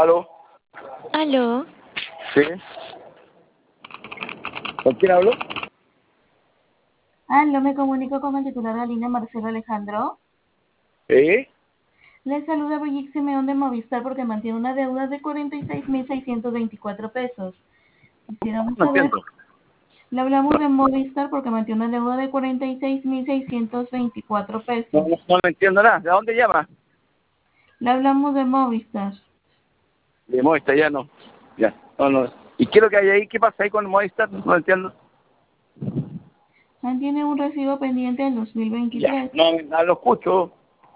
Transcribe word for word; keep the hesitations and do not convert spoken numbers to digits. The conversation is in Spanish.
¿Aló? ¿Aló? Sí. ¿Con quién hablo? Aló, me comunico con el titular de la línea, Marcelo Alejandro. ¿Eh? Le saluda Brigitte Simeón de Movistar porque mantiene una deuda de cuarenta y seis mil seiscientos veinticuatro pesos. Quisiéramos No saber, entiendo. le hablamos de Movistar porque mantiene una deuda de cuarenta y seis mil seiscientos veinticuatro No, pesos. no, no entiendo nada. ¿De dónde llama? Le hablamos de Movistar. De Movistar, ya no. Ya. No, no. ¿Y qué es lo que hay ahí? ¿Qué pasa ahí con Movistar? No entiendo. Mantiene un recibo pendiente del dos mil Ya. veintitrés. No, no lo escucho.